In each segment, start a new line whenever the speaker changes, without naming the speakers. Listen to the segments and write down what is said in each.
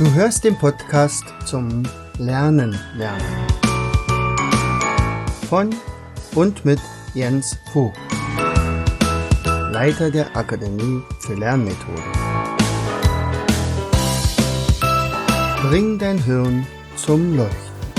Du hörst den Podcast zum Lernen. Von und mit Jens Vogt, Leiter der Akademie für Lernmethoden. Bring dein Hirn zum Leuchten.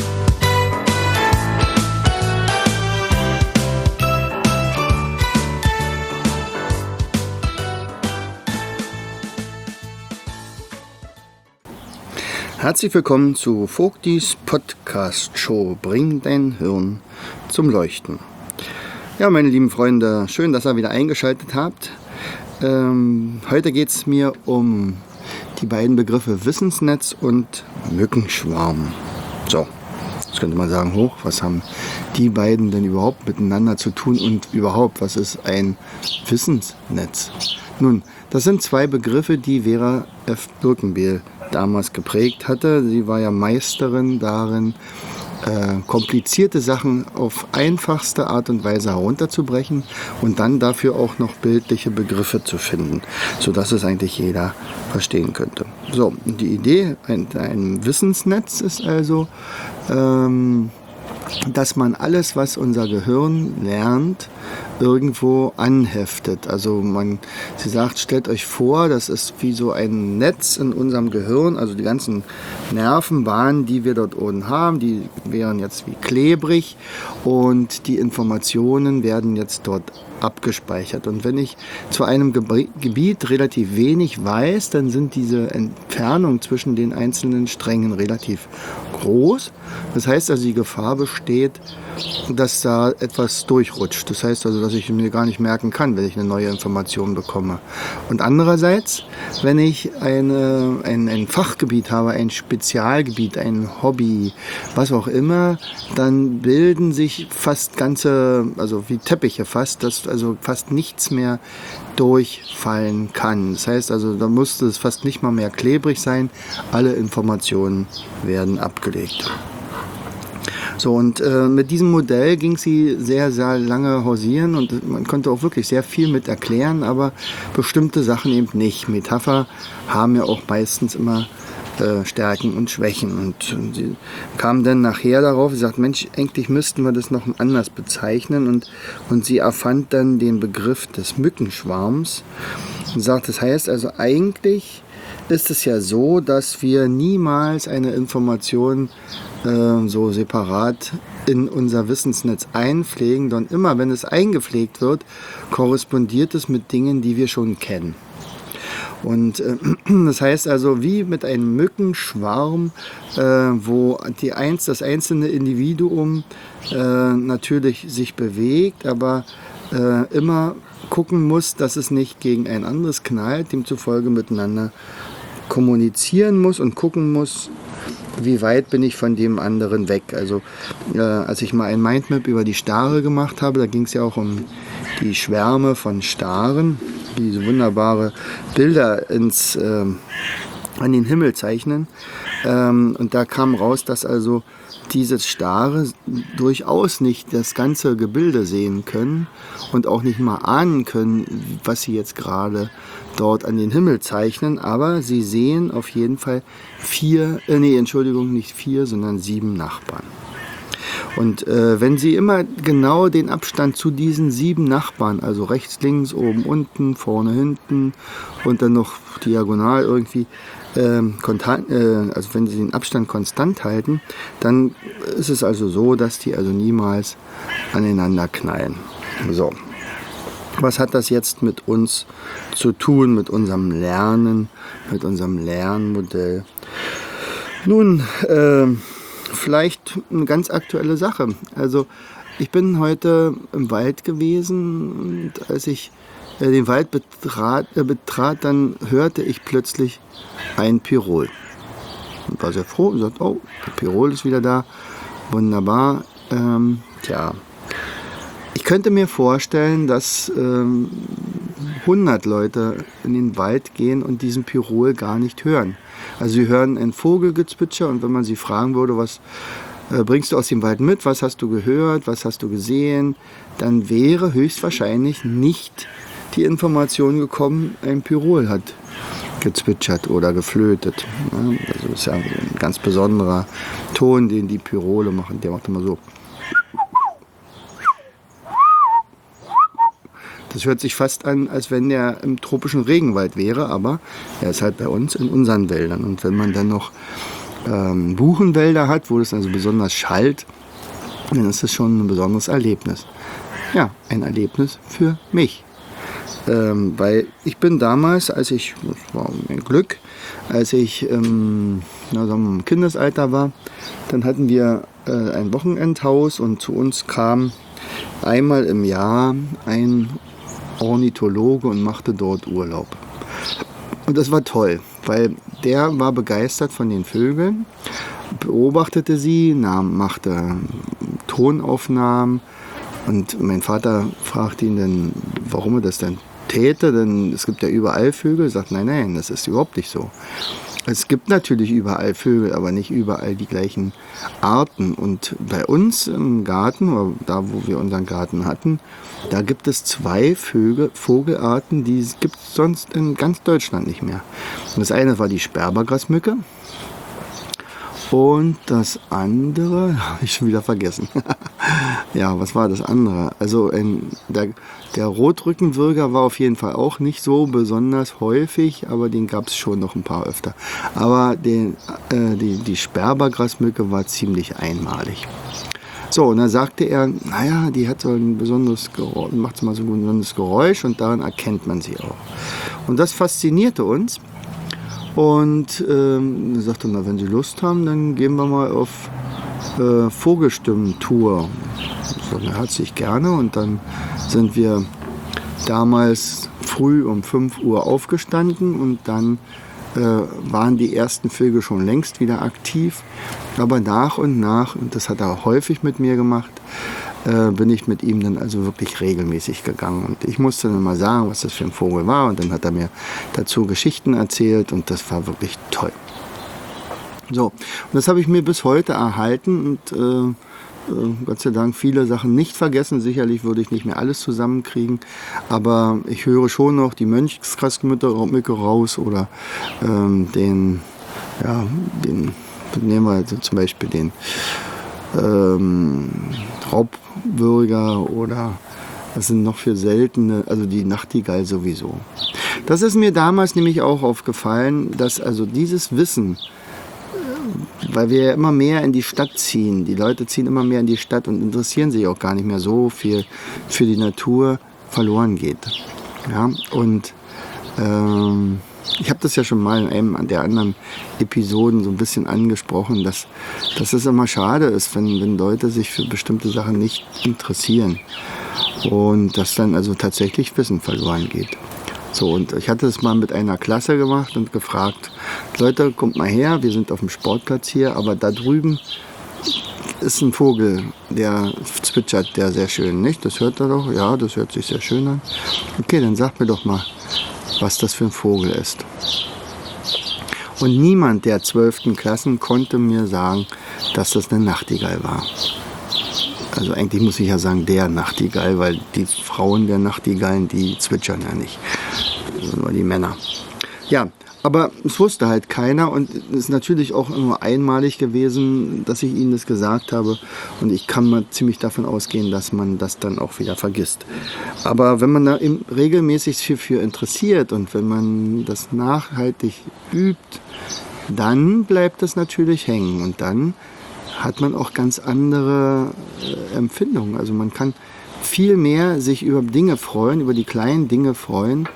Herzlich willkommen zu Vogtis Podcast-Show Bring dein Hirn zum Leuchten. Ja, meine lieben Freunde, schön, dass ihr wieder eingeschaltet habt. Heute geht es mir um die beiden Begriffe Wissensnetz und Mückenschwarm. So, jetzt könnte man sagen, was haben die beiden denn überhaupt miteinander zu tun und überhaupt, was ist ein Wissensnetz? Nun, das sind zwei Begriffe, die Vera F. Birkenbiel damals geprägt hatte. Sie war ja Meisterin darin, komplizierte Sachen auf einfachste Art und Weise herunterzubrechen und dann dafür auch noch bildliche Begriffe zu finden, sodass es eigentlich jeder verstehen könnte. So, die Idee ein Wissensnetz ist also, dass man alles, was unser Gehirn lernt, irgendwo anheftet. Also sie sagt, stellt euch vor, das ist wie so ein Netz in unserem Gehirn, also die ganzen Nervenbahnen, die wir dort oben haben, die wären jetzt wie klebrig und die Informationen werden jetzt dort abgespeichert. Und wenn ich zu einem Gebiet relativ wenig weiß, dann sind diese Entfernungen zwischen den einzelnen Strängen relativ groß. Das heißt also, die Gefahr besteht, dass da etwas durchrutscht. Das heißt also, dass ich mir gar nicht merken kann, wenn ich eine neue Information bekomme. Und andererseits, wenn ich ein Fachgebiet habe, ein Spezialgebiet, ein Hobby, was auch immer, dann bilden sich fast also wie Teppiche fast, dass also fast nichts mehr durchfallen kann. Das heißt also, da musste es fast nicht mal mehr klebrig sein. Alle Informationen werden abgelegt. So, und mit diesem Modell ging sie sehr, sehr lange hausieren und man konnte auch wirklich sehr viel mit erklären, aber bestimmte Sachen eben nicht. Metapher haben ja auch meistens immer Stärken und Schwächen. Und sie kam dann nachher darauf, sie sagt, Mensch, eigentlich müssten wir das noch anders bezeichnen. Und sie erfand dann den Begriff des Mückenschwarms und sagt, das heißt also eigentlich ist es ja so, dass wir niemals eine Information so separat in unser Wissensnetz einpflegen, sondern immer, wenn es eingepflegt wird, korrespondiert es mit Dingen, die wir schon kennen. Und das heißt also, wie mit einem Mückenschwarm, wo das einzelne Individuum natürlich sich bewegt, aber immer gucken muss, dass es nicht gegen ein anderes knallt, demzufolge miteinander kommunizieren muss und gucken muss, wie weit bin ich von dem anderen weg. Also als ich mal ein Mindmap über die Stare gemacht habe, da ging es ja auch um die Schwärme von Staren, die diese wunderbare Bilder an den Himmel zeichnen. Und da kam raus, dass also diese Stare durchaus nicht das ganze Gebilde sehen können und auch nicht mal ahnen können, was sie jetzt gerade dort an den Himmel zeichnen, aber sie sehen auf jeden Fall 7 Nachbarn. Und wenn Sie immer genau den Abstand zu diesen 7 Nachbarn, also rechts, links, oben, unten, vorne, hinten und dann noch diagonal irgendwie, also wenn Sie den Abstand konstant halten, dann ist es also so, dass die also niemals aneinander knallen. So. Was hat das jetzt mit uns zu tun, mit unserem Lernen, mit unserem Lernmodell? Nun, vielleicht eine ganz aktuelle Sache. Also ich bin heute im Wald gewesen und als ich den Wald betrat, dann hörte ich plötzlich ein Pirol. Ich war sehr froh und sagte, oh, der Pirol ist wieder da, wunderbar. Ich könnte mir vorstellen, dass 100 Leute in den Wald gehen und diesen Pirol gar nicht hören. Also sie hören ein Vogelgezwitscher und wenn man sie fragen würde, was bringst du aus dem Wald mit, was hast du gehört, was hast du gesehen, dann wäre höchstwahrscheinlich nicht die Information gekommen, ein Pirol hat gezwitschert oder geflötet. Ja, also ist ja ein ganz besonderer Ton, den die Pyrole machen. Der macht immer so. Das hört sich fast an, als wenn der im tropischen Regenwald wäre, aber er ist halt bei uns in unseren Wäldern. Und wenn man dann noch Buchenwälder hat, wo es also besonders schallt, dann ist das schon ein besonderes Erlebnis. Ja, ein Erlebnis für mich. Weil ich bin damals, das war mein Glück, als ich im Kindesalter war, dann hatten wir ein Wochenendhaus und zu uns kam einmal im Jahr ein Ornithologe und machte dort Urlaub. Und das war toll, weil der war begeistert von den Vögeln, beobachtete sie, machte Tonaufnahmen und mein Vater fragte ihn dann, warum er das denn täte, denn es gibt ja überall Vögel. Er sagt, nein, das ist überhaupt nicht so. Es gibt natürlich überall Vögel, aber nicht überall die gleichen Arten. Und bei uns im Garten, oder da wo wir unseren Garten hatten, da gibt es 2 Vogelarten, die gibt es sonst in ganz Deutschland nicht mehr. Und das eine war die Sperbergrasmücke und das andere, habe ich schon wieder vergessen. Ja, was war das andere? Also der Rotrückenwürger war auf jeden Fall auch nicht so besonders häufig, aber den gab es schon noch ein paar öfter. Aber die Sperbergrasmücke war ziemlich einmalig. So, und dann sagte er, naja, die hat so ein besonderes Geräusch, macht mal so ein besonderes Geräusch und daran erkennt man sie auch. Und das faszinierte uns. Und er sagte, na, wenn Sie Lust haben, dann gehen wir mal auf Vogelstimmen-Tour. So, herzlich gerne. Und dann sind wir damals früh um 5 Uhr aufgestanden und dann waren die ersten Vögel schon längst wieder aktiv. Aber nach und nach, und das hat er häufig mit mir gemacht, bin ich mit ihm dann also wirklich regelmäßig gegangen. Und ich musste dann mal sagen, was das für ein Vogel war. Und dann hat er mir dazu Geschichten erzählt und das war wirklich toll. So, und das habe ich mir bis heute erhalten und Gott sei Dank viele Sachen nicht vergessen. Sicherlich würde ich nicht mehr alles zusammenkriegen, aber ich höre schon noch die Mönchsgrasmücke raus oder nehmen wir also zum Beispiel den Raubwürger oder was sind noch für seltene, also die Nachtigall sowieso. Das ist mir damals nämlich auch aufgefallen, dass also dieses Wissen, weil wir ja immer mehr in die Stadt ziehen. Die Leute ziehen immer mehr in die Stadt und interessieren sich auch gar nicht mehr so viel für die Natur, verloren geht. Ja, und ich habe das ja schon mal in einem der anderen Episoden so ein bisschen angesprochen, dass es immer schade ist, wenn Leute sich für bestimmte Sachen nicht interessieren und dass dann also tatsächlich Wissen verloren geht. So, und ich hatte es mal mit einer Klasse gemacht und gefragt, Leute, kommt mal her, wir sind auf dem Sportplatz hier, aber da drüben ist ein Vogel, der zwitschert, der sehr schön, nicht? Das hört er doch? Ja, das hört sich sehr schön an. Okay, dann sag mir doch mal, was das für ein Vogel ist. Und niemand der 12. Klassen konnte mir sagen, dass das eine Nachtigall war. Also eigentlich muss ich ja sagen, der Nachtigall, weil die Frauen der Nachtigallen, die zwitschern ja nicht. Nur die Männer. Ja, aber es wusste halt keiner und es ist natürlich auch nur einmalig gewesen, dass ich ihnen das gesagt habe. Und ich kann mal ziemlich davon ausgehen, dass man das dann auch wieder vergisst. Aber wenn man da eben regelmäßig sich für interessiert und wenn man das nachhaltig übt, dann bleibt das natürlich hängen und dann hat man auch ganz andere Empfindungen. Also man kann viel mehr sich über Dinge freuen, über die kleinen Dinge freuen,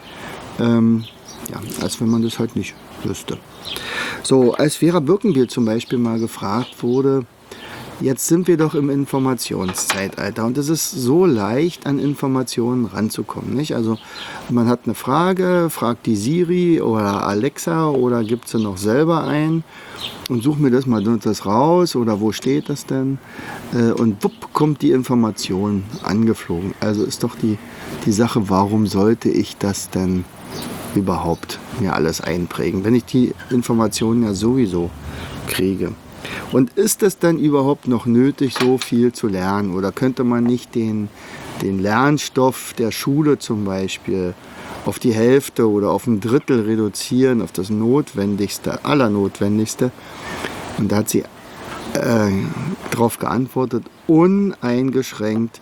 als wenn man das halt nicht wüsste. So, als Vera Birkenbiel zum Beispiel mal gefragt wurde, jetzt sind wir doch im Informationszeitalter und es ist so leicht, an Informationen ranzukommen, nicht? Also man hat eine Frage, fragt die Siri oder Alexa oder gibt sie noch selber ein und such mir das mal das raus oder wo steht das denn? Und wupp, kommt die Information angeflogen. Also ist doch die Sache, warum sollte ich das denn überhaupt mir alles einprägen, wenn ich die Informationen ja sowieso kriege. Und ist es dann überhaupt noch nötig, so viel zu lernen? Oder könnte man nicht den Lernstoff der Schule zum Beispiel auf die Hälfte oder auf ein Drittel reduzieren, auf das Notwendigste, Allernotwendigste. Und da hat sie darauf geantwortet, uneingeschränkt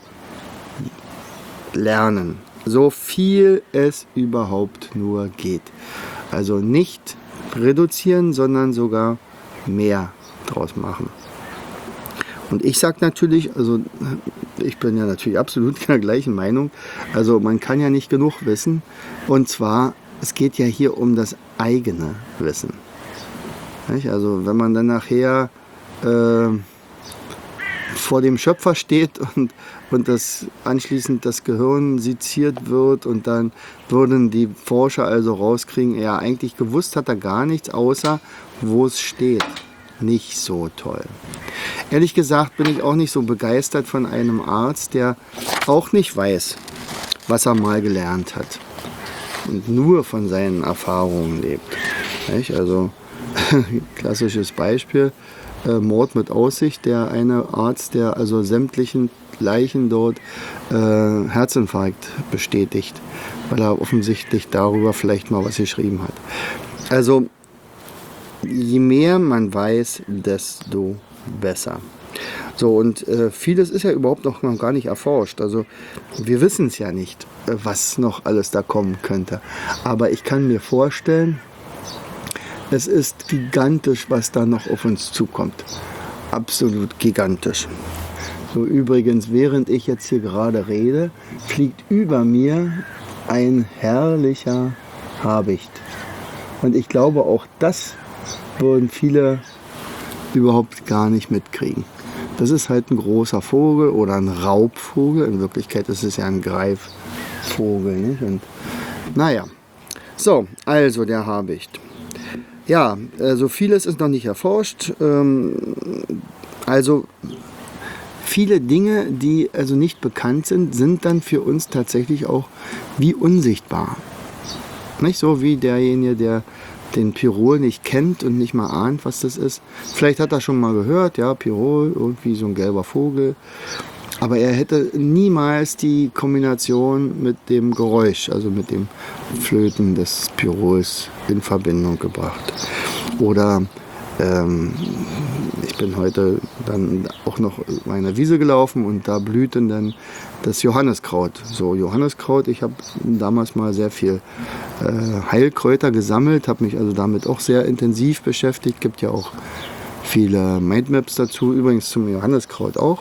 lernen. So viel es überhaupt nur geht. Also nicht reduzieren, sondern sogar mehr draus machen. Und ich sage natürlich, also ich bin ja natürlich absolut in der gleichen Meinung, also man kann ja nicht genug wissen. Und zwar, es geht ja hier um das eigene Wissen. Nicht? Also wenn man dann nachher vor dem Schöpfer steht und anschließend das Gehirn seziert wird und dann würden die Forscher also rauskriegen, ja eigentlich gewusst hat er gar nichts, außer wo es steht. Nicht so toll. Ehrlich gesagt bin ich auch nicht so begeistert von einem Arzt, der auch nicht weiß, was er mal gelernt hat und nur von seinen Erfahrungen lebt. Nicht? Also klassisches Beispiel, Mord mit Aussicht, der eine Arzt, der also sämtlichen Leichen dort Herzinfarkt bestätigt, weil er offensichtlich darüber vielleicht mal was geschrieben hat. Also je mehr man weiß, desto besser. So, und vieles ist ja überhaupt noch gar nicht erforscht. Also wir wissen es ja nicht, was noch alles da kommen könnte. Aber ich kann mir vorstellen, es ist gigantisch, was da noch auf uns zukommt. Absolut gigantisch. So, übrigens, während ich jetzt hier gerade rede, fliegt über mir ein herrlicher Habicht. Und ich glaube, auch das würden viele überhaupt gar nicht mitkriegen. Das ist halt ein großer Vogel oder ein Raubvogel. In Wirklichkeit ist es ja ein Greifvogel. Nicht? Und, naja, so, also der Habicht. Ja, also vieles ist noch nicht erforscht. Also viele Dinge, die also nicht bekannt sind, sind dann für uns tatsächlich auch wie unsichtbar. Nicht so wie derjenige, der den Pirol nicht kennt und nicht mal ahnt, was das ist. Vielleicht hat er schon mal gehört, ja, Pirol, irgendwie so ein gelber Vogel. Aber er hätte niemals die Kombination mit dem Geräusch, also mit dem Flöten des Pirols in Verbindung gebracht. Oder ich bin heute dann auch noch meine Wiese gelaufen und da blühte dann das Johanniskraut. So, Johanniskraut, ich habe damals mal sehr viel Heilkräuter gesammelt, habe mich also damit auch sehr intensiv beschäftigt. Gibt ja auch viele Mindmaps dazu, übrigens zum Johanniskraut auch.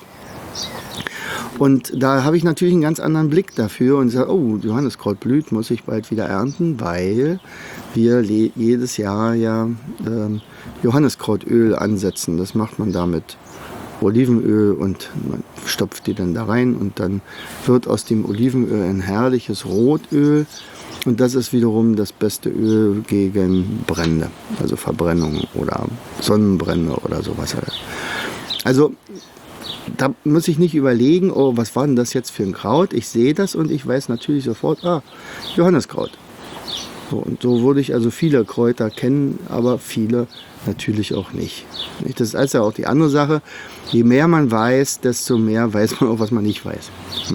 Und da habe ich natürlich einen ganz anderen Blick dafür und sage, oh, Johanniskraut blüht, muss ich bald wieder ernten, weil wir jedes Jahr ja Johanniskrautöl ansetzen. Das macht man da mit Olivenöl und man stopft die dann da rein und dann wird aus dem Olivenöl ein herrliches Rotöl und das ist wiederum das beste Öl gegen Brände, also Verbrennung oder Sonnenbrände oder sowas. Also da muss ich nicht überlegen, oh, was war denn das jetzt für ein Kraut? Ich sehe das und ich weiß natürlich sofort, Johanniskraut. So, und so würde ich also viele Kräuter kennen, aber viele natürlich auch nicht. Das ist also auch die andere Sache. Je mehr man weiß, desto mehr weiß man auch, was man nicht weiß.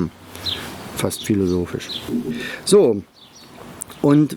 Fast philosophisch. So, und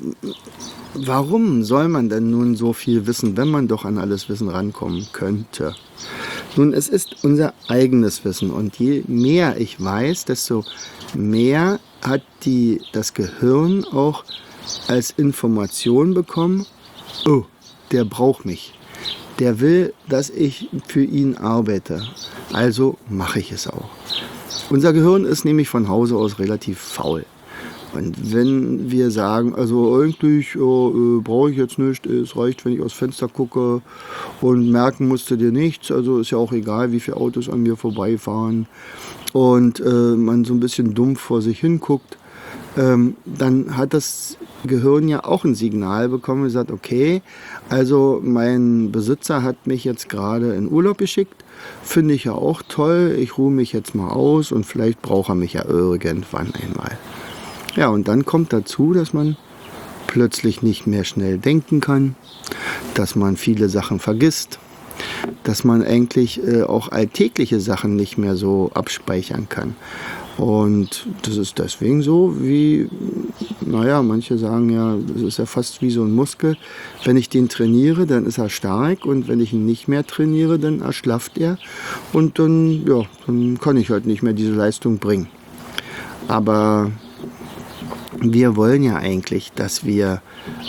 warum soll man denn nun so viel wissen, wenn man doch an alles Wissen rankommen könnte? Nun, es ist unser eigenes Wissen und je mehr ich weiß, desto mehr hat das Gehirn auch als Information bekommen, oh, der braucht mich. Der will, dass ich für ihn arbeite. Also mache ich es auch. Unser Gehirn ist nämlich von Hause aus relativ faul. Und wenn wir sagen, also eigentlich brauche ich jetzt nichts, es reicht, wenn ich aus Fenster gucke und merken musste dir nichts, also ist ja auch egal, wie viele Autos an mir vorbeifahren und man so ein bisschen dumpf vor sich hin guckt, dann hat das Gehirn ja auch ein Signal bekommen und gesagt, okay, also mein Besitzer hat mich jetzt gerade in Urlaub geschickt, finde ich ja auch toll, ich ruhe mich jetzt mal aus und vielleicht braucht er mich ja irgendwann einmal. Ja, und dann kommt dazu, dass man plötzlich nicht mehr schnell denken kann, dass man viele Sachen vergisst, dass man eigentlich auch alltägliche Sachen nicht mehr so abspeichern kann. Und das ist deswegen so, wie, naja, manche sagen ja, das ist ja fast wie so ein Muskel. Wenn ich den trainiere, dann ist er stark und wenn ich ihn nicht mehr trainiere, dann erschlafft er und dann, ja, dann kann ich halt nicht mehr diese Leistung bringen. Aber wir wollen ja eigentlich, dass wir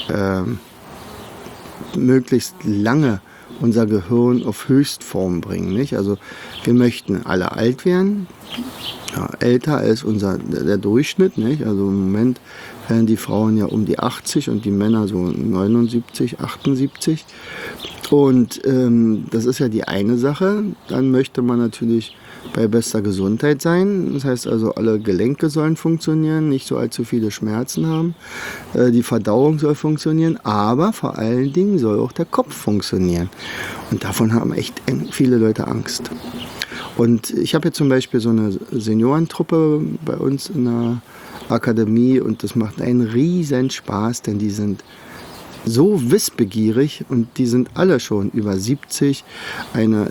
möglichst lange unser Gehirn auf Höchstform bringen, nicht? Also wir möchten alle alt werden, ja, älter als der Durchschnitt, nicht? Also im Moment werden die Frauen ja um die 80 und die Männer so 79, 78. Und das ist ja die eine Sache. Dann möchte man natürlich bei bester Gesundheit sein. Das heißt also, alle Gelenke sollen funktionieren, nicht so allzu viele Schmerzen haben. Die Verdauung soll funktionieren, aber vor allen Dingen soll auch der Kopf funktionieren. Und davon haben echt viele Leute Angst. Und ich habe jetzt zum Beispiel so eine Seniorentruppe bei uns in der Akademie und das macht einen riesen Spaß, denn die sind so wissbegierig und die sind alle schon über 70. Eine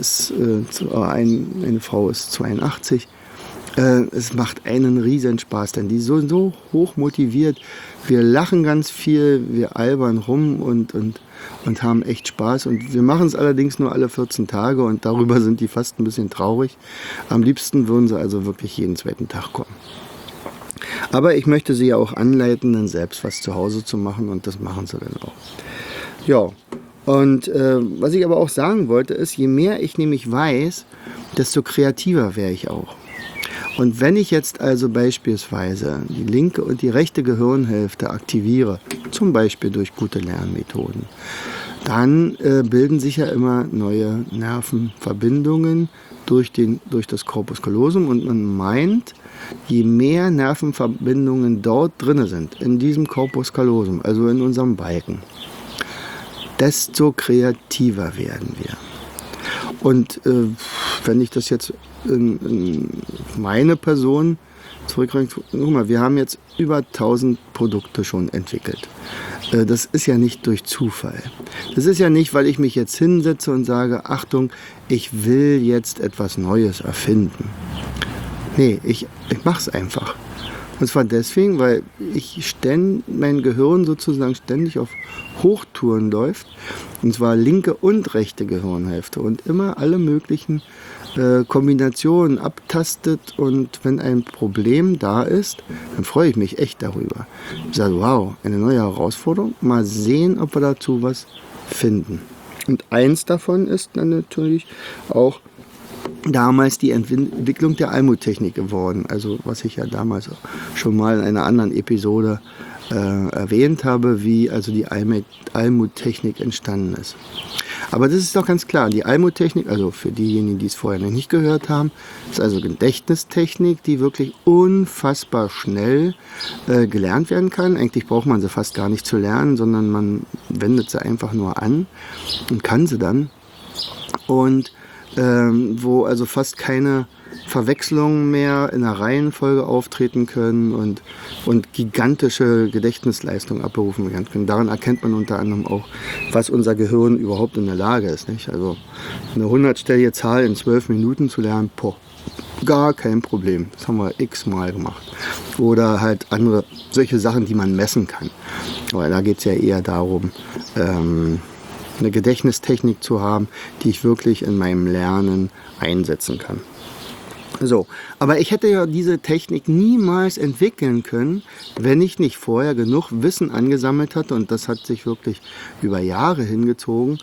Frau ist 82. Es macht einen riesen Spaß, denn die sind so hoch motiviert. Wir lachen ganz viel, wir albern rum und haben echt Spaß. Und wir machen es allerdings nur alle 14 Tage und darüber sind die fast ein bisschen traurig. Am liebsten würden sie also wirklich jeden zweiten Tag kommen. Aber ich möchte sie ja auch anleiten, dann selbst was zu Hause zu machen und das machen sie dann auch. Ja, und was ich aber auch sagen wollte ist, je mehr ich nämlich weiß, desto kreativer wäre ich auch. Und wenn ich jetzt also beispielsweise die linke und die rechte Gehirnhälfte aktiviere, zum Beispiel durch gute Lernmethoden, dann bilden sich ja immer neue Nervenverbindungen durch das Corpus callosum und man meint, je mehr Nervenverbindungen dort drin sind, in diesem Corpus callosum, also in unserem Balken, desto kreativer werden wir. Und wenn ich das jetzt in meine Person zurückbringe, guck mal, wir haben jetzt über 1000 Produkte schon entwickelt. Das ist ja nicht durch Zufall. Das ist ja nicht, weil ich mich jetzt hinsetze und sage, Achtung, ich will jetzt etwas Neues erfinden. Nee, ich mache es einfach. Und zwar deswegen, weil mein Gehirn sozusagen ständig auf Hochtouren läuft. Und zwar linke und rechte Gehirnhälfte. Und immer alle möglichen Kombinationen abtastet. Und wenn ein Problem da ist, dann freue ich mich echt darüber. Ich sage, wow, eine neue Herausforderung. Mal sehen, ob wir dazu was finden. Und eins davon ist dann natürlich auch damals die Entwicklung der Almut-Technik geworden. Also was ich ja damals schon mal in einer anderen Episode erwähnt habe, wie also die Almut-Technik entstanden ist. Aber das ist doch ganz klar, die Almut-Technik, also für diejenigen, die es vorher noch nicht gehört haben, ist also Gedächtnistechnik, die wirklich unfassbar schnell gelernt werden kann. Eigentlich braucht man sie fast gar nicht zu lernen, sondern man wendet sie einfach nur an und kann sie dann. Und wo also fast keine Verwechslungen mehr in der Reihenfolge auftreten können und gigantische Gedächtnisleistungen abberufen werden können. Daran erkennt man unter anderem auch, was unser Gehirn überhaupt in der Lage ist. Nicht? Also eine 100-stellige Zahl in 12 Minuten zu lernen, gar kein Problem. Das haben wir x-mal gemacht. Oder halt andere, solche Sachen, die man messen kann. Aber da geht es ja eher darum, eine Gedächtnistechnik zu haben, die ich wirklich in meinem Lernen einsetzen kann. So, aber ich hätte ja diese Technik niemals entwickeln können, wenn ich nicht vorher genug Wissen angesammelt hatte, und das hat sich wirklich über Jahre hingezogen,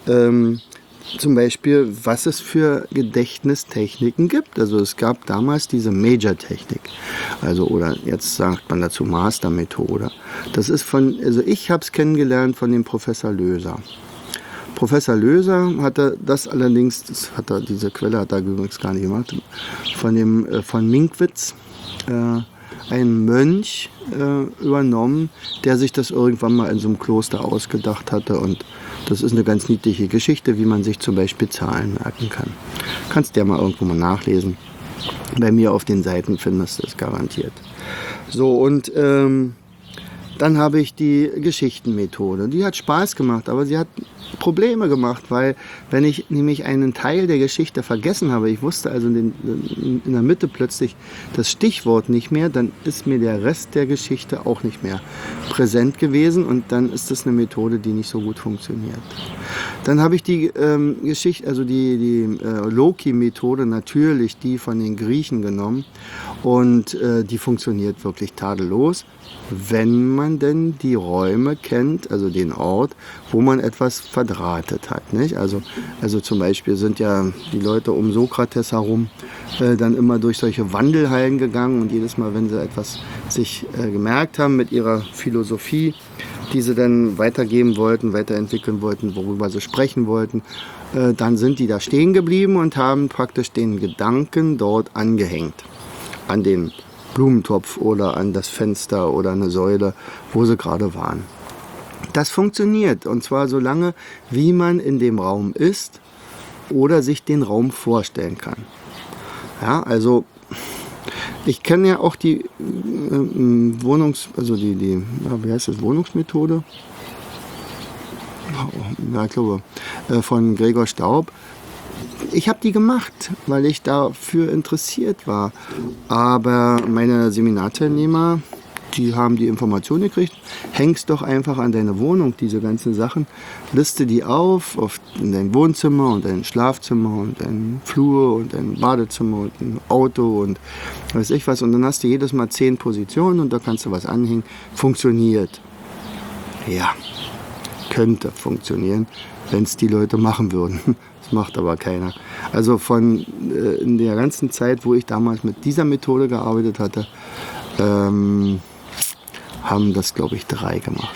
zum Beispiel, was es für Gedächtnistechniken gibt. Also es gab damals diese Major-Technik, also oder jetzt sagt man dazu Master-Methode. Das ist ich habe es kennengelernt von dem Professor Löser. Professor Löser hatte das allerdings, diese Quelle hat er übrigens gar nicht gemacht, von Minkwitz, ein Mönch, übernommen, der sich das irgendwann mal in so einem Kloster ausgedacht hatte. Und das ist eine ganz niedliche Geschichte, wie man sich zum Beispiel Zahlen merken kann. Kannst du ja mal irgendwo mal nachlesen. Bei mir auf den Seiten findest du es garantiert. So, und Dann habe ich die Geschichtenmethode. Die hat Spaß gemacht, aber sie hat Probleme gemacht, weil wenn ich nämlich einen Teil der Geschichte vergessen habe, ich wusste also in der Mitte plötzlich das Stichwort nicht mehr, dann ist mir der Rest der Geschichte auch nicht mehr präsent gewesen und dann ist das eine Methode, die nicht so gut funktioniert. Dann habe ich die Geschichte, also die Loki-Methode, natürlich die von den Griechen genommen und die funktioniert wirklich tadellos, wenn man denn die Räume kennt, also den Ort, wo man etwas verdrahtet hat. Nicht? Also zum Beispiel sind ja die Leute um Sokrates herum dann immer durch solche Wandelhallen gegangen und jedes Mal, wenn sie etwas sich gemerkt haben mit ihrer Philosophie, die sie dann weitergeben wollten, weiterentwickeln wollten, worüber sie sprechen wollten, dann sind die da stehen geblieben und haben praktisch den Gedanken dort angehängt. An den Blumentopf oder an das Fenster oder eine Säule, wo sie gerade waren. Das funktioniert und zwar so lange, wie man in dem Raum ist oder sich den Raum vorstellen kann. Ja, also ich kenne ja auch die Wohnungsmethode? Ja, ich glaube, von Gregor Staub. Ich habe die gemacht, weil ich dafür interessiert war. Aber meine Seminarteilnehmer, die haben die Information gekriegt, hängst doch einfach an deine Wohnung, diese ganzen Sachen, liste die auf in dein Wohnzimmer und dein Schlafzimmer und dein Flur und dein Badezimmer und ein Auto und weiß ich was. Und dann hast du jedes Mal 10 Positionen und da kannst du was anhängen. Funktioniert. Ja, könnte funktionieren, wenn es die Leute machen würden. Das macht aber keiner. Also in der ganzen Zeit, wo ich damals mit dieser Methode gearbeitet hatte, haben das, glaube ich, 3 gemacht.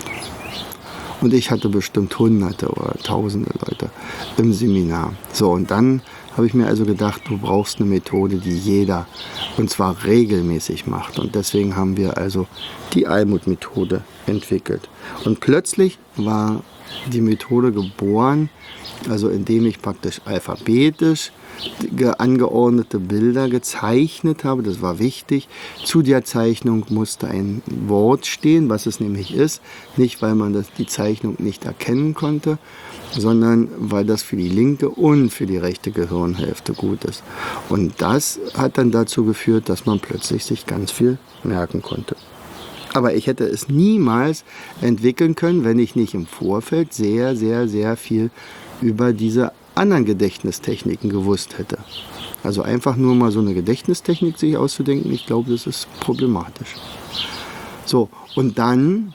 Und ich hatte bestimmt Hunderte oder Tausende Leute im Seminar. So, und dann habe ich mir also gedacht, du brauchst eine Methode, die jeder, und zwar regelmäßig macht. Und deswegen haben wir also die Almut-Methode entwickelt. Und plötzlich war die Methode geboren, also indem ich praktisch alphabetisch angeordnete Bilder gezeichnet habe, das war wichtig. Zu der Zeichnung musste ein Wort stehen, was es nämlich ist. Nicht, weil man die Zeichnung nicht erkennen konnte, sondern weil das für die linke und für die rechte Gehirnhälfte gut ist. Und das hat dann dazu geführt, dass man plötzlich sich ganz viel merken konnte. Aber ich hätte es niemals entwickeln können, wenn ich nicht im Vorfeld sehr, sehr, sehr viel über diese anderen Gedächtnistechniken gewusst hätte. Also einfach nur mal so eine Gedächtnistechnik sich auszudenken, ich glaube, das ist problematisch. So, und dann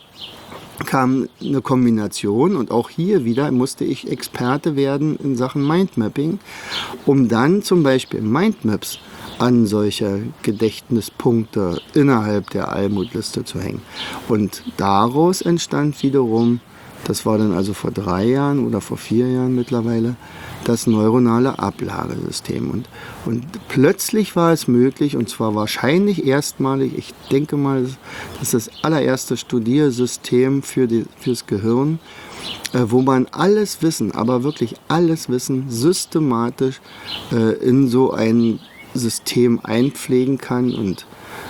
kam eine Kombination und auch hier wieder musste ich Experte werden in Sachen Mindmapping, um dann zum Beispiel Mindmaps an solche Gedächtnispunkte innerhalb der Almutliste zu hängen. Und daraus entstand wiederum, das war dann also vor 3 Jahren oder vor 4 Jahren mittlerweile, das neuronale Ablagesystem. Und plötzlich war es möglich, und zwar wahrscheinlich erstmalig, ich denke mal, das ist das allererste Studiersystem fürs Gehirn, wo man alles Wissen, aber wirklich alles Wissen systematisch in so ein System einpflegen kann und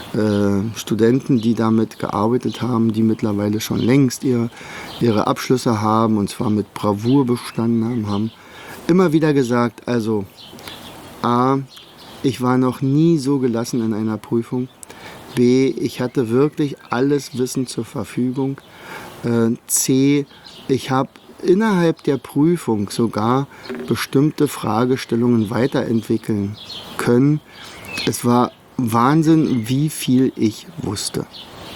Studenten, die damit gearbeitet haben, die mittlerweile schon längst ihre Abschlüsse haben und zwar mit Bravour bestanden haben immer wieder gesagt, also A, ich war noch nie so gelassen in einer Prüfung, B, ich hatte wirklich alles Wissen zur Verfügung, C, ich habe innerhalb der Prüfung sogar bestimmte Fragestellungen weiterentwickeln können. Es war Wahnsinn, wie viel ich wusste.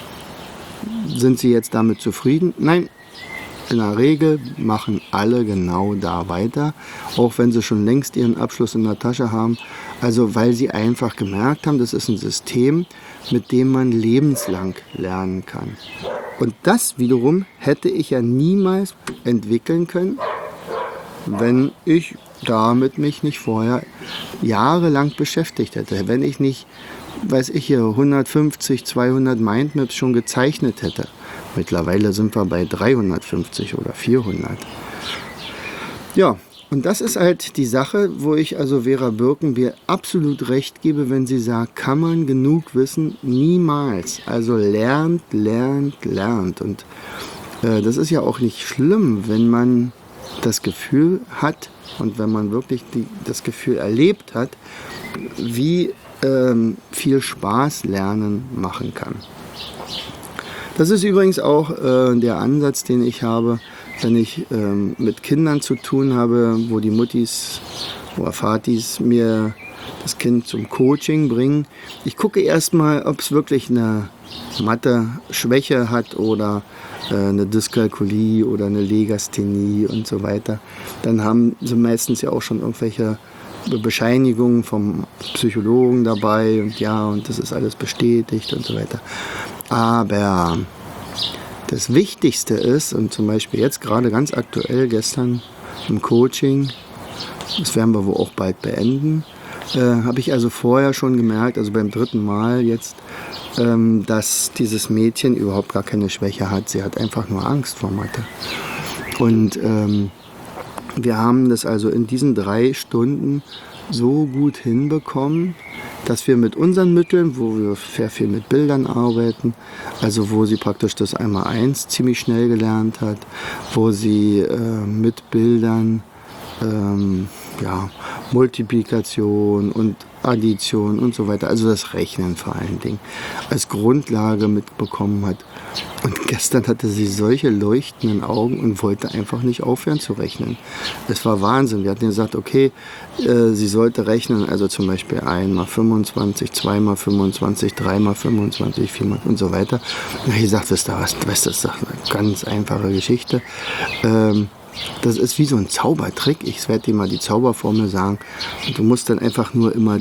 Sind Sie jetzt damit zufrieden? Nein. In der Regel machen alle genau da weiter, auch wenn sie schon längst ihren Abschluss in der Tasche haben. Also weil sie einfach gemerkt haben, das ist ein System, mit dem man lebenslang lernen kann. Und das wiederum hätte ich ja niemals entwickeln können, wenn ich damit mich nicht vorher jahrelang beschäftigt hätte. Wenn ich nicht, weiß ich hier, 150, 200 Mindmaps schon gezeichnet hätte. Mittlerweile sind wir bei 350 oder 400. Ja, Und das ist halt die Sache, wo ich also Vera Birkenbier absolut recht gebe, wenn sie sagt, kann man genug wissen? Niemals. Also lernt, lernt, lernt. Und das ist ja auch nicht schlimm, wenn man das Gefühl hat und wenn man wirklich das Gefühl erlebt hat, wie viel Spaß Lernen machen kann. Das ist übrigens auch der Ansatz, den ich habe, wenn ich mit Kindern zu tun habe, wo die Muttis oder Vatis mir das Kind zum Coaching bringen. Ich gucke erstmal, ob es wirklich eine Mathe-Schwäche hat oder eine Dyskalkulie oder eine Legasthenie und so weiter. Dann haben sie meistens ja auch schon irgendwelche Bescheinigungen vom Psychologen dabei und ja, und das ist alles bestätigt und so weiter. Aber das Wichtigste ist, und zum Beispiel jetzt gerade ganz aktuell gestern im Coaching, das werden wir wohl auch bald beenden, habe ich also vorher schon gemerkt, also beim 3. Mal jetzt, dass dieses Mädchen überhaupt gar keine Schwäche hat. Sie hat einfach nur Angst vor Mathe. Und wir haben das also in diesen 3 Stunden so gut hinbekommen, dass wir mit unseren Mitteln, wo wir sehr viel mit Bildern arbeiten, also wo sie praktisch das Einmaleins ziemlich schnell gelernt hat, wo sie mit Bildern Multiplikation und Addition und so weiter, also das Rechnen vor allen Dingen, als Grundlage mitbekommen hat. Und gestern hatte sie solche leuchtenden Augen und wollte einfach nicht aufhören zu rechnen. Es war Wahnsinn. Wir hatten gesagt, okay, sie sollte rechnen, also zum Beispiel 1 mal 25, 2 mal 25, 3 mal 25, 4 mal und so weiter. Und ich sagte, das ist doch eine ganz einfache Geschichte. Das ist wie so ein Zaubertrick. Ich werde dir mal die Zauberformel sagen. Und du musst dann einfach nur immer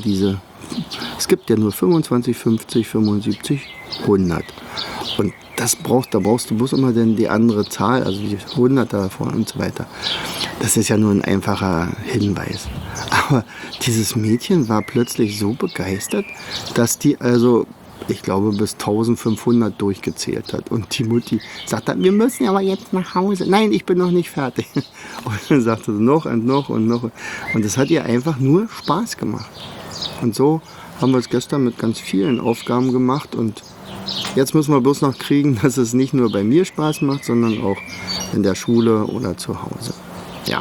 es gibt ja nur 25, 50, 75, 100. Und da brauchst du bloß immer dann die andere Zahl, also die 100 davon und so weiter. Das ist ja nur ein einfacher Hinweis. Aber dieses Mädchen war plötzlich so begeistert, dass die also, ich glaube, bis 1500 durchgezählt hat. Und die Mutti sagt dann, wir müssen aber jetzt nach Hause. Nein, ich bin noch nicht fertig. Und dann sagte sie noch und noch und noch. Und das hat ihr einfach nur Spaß gemacht. Und so haben wir es gestern mit ganz vielen Aufgaben gemacht. Und jetzt müssen wir bloß noch kriegen, dass es nicht nur bei mir Spaß macht, sondern auch in der Schule oder zu Hause. Ja.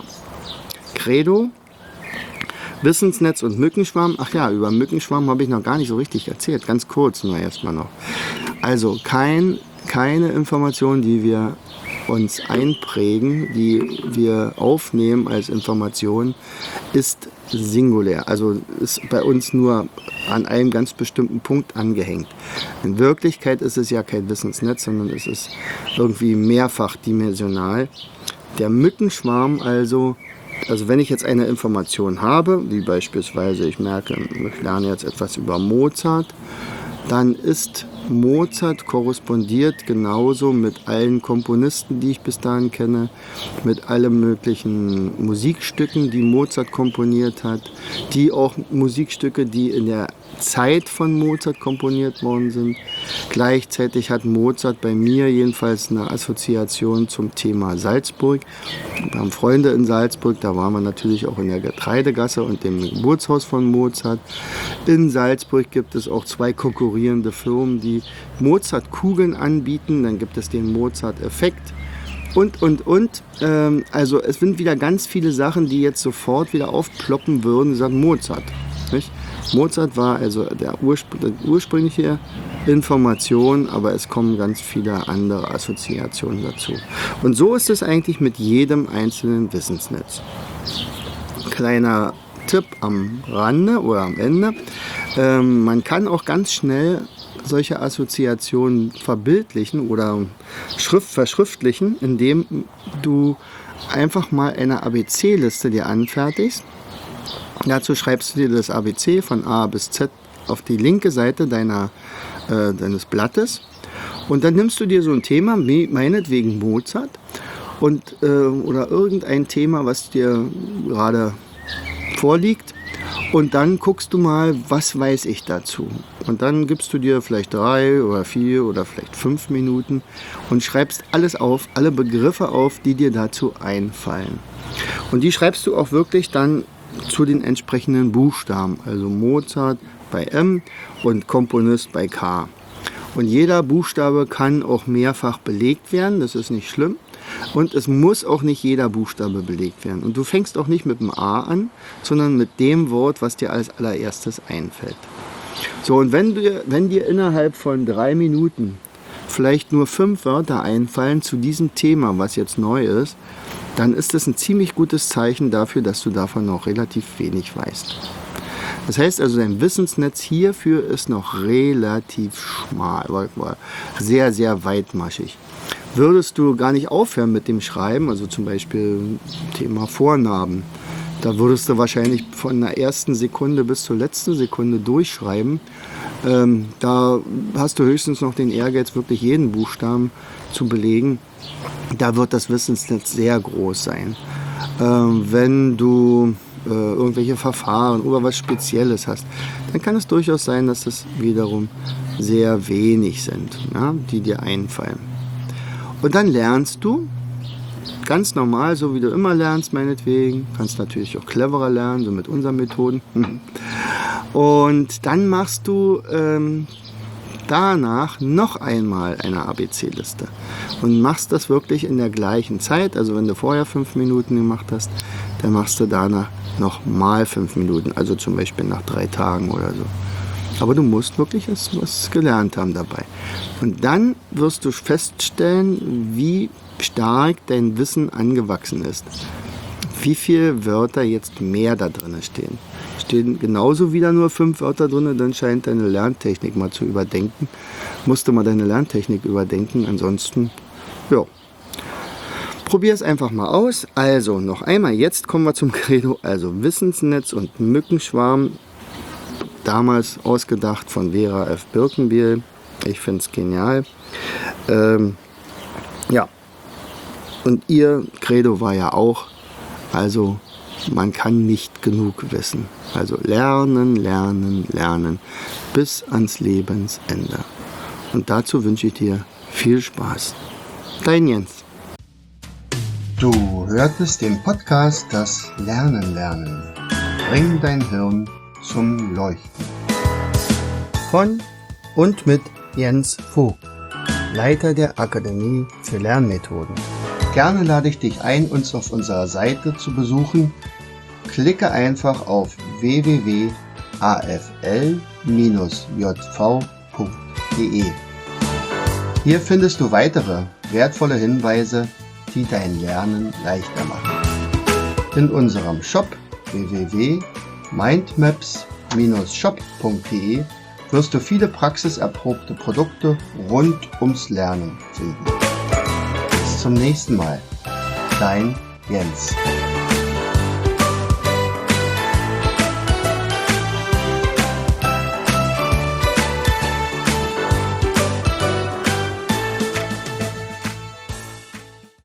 Credo. Wissensnetz und Mückenschwarm. Ach ja, über Mückenschwarm habe ich noch gar nicht so richtig erzählt. Ganz kurz nur erstmal noch. Also keine Information, die wir uns einprägen, die wir aufnehmen als Information, ist singulär. Also ist bei uns nur an einem ganz bestimmten Punkt angehängt. In Wirklichkeit ist es ja kein Wissensnetz, sondern es ist irgendwie mehrfachdimensional. Der Mückenschwarm also wenn ich jetzt eine Information habe, wie beispielsweise ich merke, ich lerne jetzt etwas über Mozart, dann ist Mozart korrespondiert genauso mit allen Komponisten, die ich bis dahin kenne, mit allen möglichen Musikstücken, die Mozart komponiert hat, die auch Musikstücke, die in der Zeit von Mozart komponiert worden sind. Gleichzeitig hat Mozart bei mir jedenfalls eine Assoziation zum Thema Salzburg. Wir haben Freunde in Salzburg, da waren wir natürlich auch in der Getreidegasse und dem Geburtshaus von Mozart. In Salzburg gibt es auch 2 konkurrierende Firmen, die Mozart-Kugeln anbieten. Dann gibt es den Mozart-Effekt und. Also es sind wieder ganz viele Sachen, die jetzt sofort wieder aufploppen würden, sagen Mozart. Nicht? Mozart war also der ursprüngliche Information, aber es kommen ganz viele andere Assoziationen dazu. Und so ist es eigentlich mit jedem einzelnen Wissensnetz. Kleiner Tipp am Rande oder am Ende. Man kann auch ganz schnell solche Assoziationen verbildlichen oder verschriftlichen, indem du einfach mal eine ABC-Liste dir anfertigst. Dazu schreibst du dir das ABC von A bis Z auf die linke Seite deines Blattes und dann nimmst du dir so ein Thema, meinetwegen Mozart, oder irgendein Thema, was dir gerade vorliegt, und dann guckst du mal, was weiß ich dazu. Und dann gibst du dir vielleicht 3 oder 4 oder vielleicht 5 Minuten und schreibst alles auf, alle Begriffe auf, die dir dazu einfallen. Und die schreibst du auch wirklich dann zu den entsprechenden Buchstaben. Also Mozart bei M und Komponist bei K. Und jeder Buchstabe kann auch mehrfach belegt werden, das ist nicht schlimm. Und es muss auch nicht jeder Buchstabe belegt werden. Und du fängst auch nicht mit dem A an, sondern mit dem Wort, was dir als allererstes einfällt. So, und wenn dir innerhalb von 3 Minuten vielleicht nur 5 Wörter einfallen zu diesem Thema, was jetzt neu ist, dann ist das ein ziemlich gutes Zeichen dafür, dass du davon noch relativ wenig weißt. Das heißt also, dein Wissensnetz hierfür ist noch relativ schmal, sehr, sehr weitmaschig. Würdest du gar nicht aufhören mit dem Schreiben, also zum Beispiel Thema Vornamen, da würdest du wahrscheinlich von der ersten Sekunde bis zur letzten Sekunde durchschreiben. Da hast du höchstens noch den Ehrgeiz, wirklich jeden Buchstaben zu belegen. Da wird das Wissensnetz sehr groß sein. Wenn du irgendwelche Verfahren oder was Spezielles hast, dann kann es durchaus sein, dass das wiederum sehr wenig sind, ja, die dir einfallen. Und dann lernst du ganz normal, so wie du immer lernst, meinetwegen. Kannst natürlich auch cleverer lernen, so mit unseren Methoden. Und dann machst du danach noch einmal eine ABC-Liste und machst das wirklich in der gleichen Zeit. Also wenn du vorher 5 Minuten gemacht hast, dann machst du danach noch mal 5 Minuten, also zum Beispiel nach 3 Tagen oder so. Aber du musst wirklich was gelernt haben dabei. Und dann wirst du feststellen, wie stark dein Wissen angewachsen ist. Wie viele Wörter jetzt mehr da drin stehen. Stehen genauso wieder nur 5 Wörter drin, dann scheint deine Lerntechnik mal zu überdenken. Musst du mal deine Lerntechnik überdenken, ansonsten, ja. Probier es einfach mal aus. Also, noch einmal, jetzt kommen wir zum Credo. Also, Wissensnetz und Mückenschwarm. Damals ausgedacht von Vera F. Birkenbiel. Ich finde es genial. Ja. Und ihr Credo war ja auch, also man kann nicht genug wissen. Also lernen, lernen, lernen bis ans Lebensende. Und dazu wünsche ich dir viel Spaß. Dein Jens. Du hörtest den Podcast Das Lernen lernen. Bring dein Hirn zum Leuchten. Von und mit Jens Vogt, Leiter der Akademie für Lernmethoden. Gerne lade ich dich ein, uns auf unserer Seite zu besuchen. Klicke einfach auf www.afl-jv.de. Hier findest du weitere wertvolle Hinweise, die dein Lernen leichter machen. In unserem Shop www.mindmaps-shop.de wirst du viele praxiserprobte Produkte rund ums Lernen finden. Bis zum nächsten Mal. Dein Jens.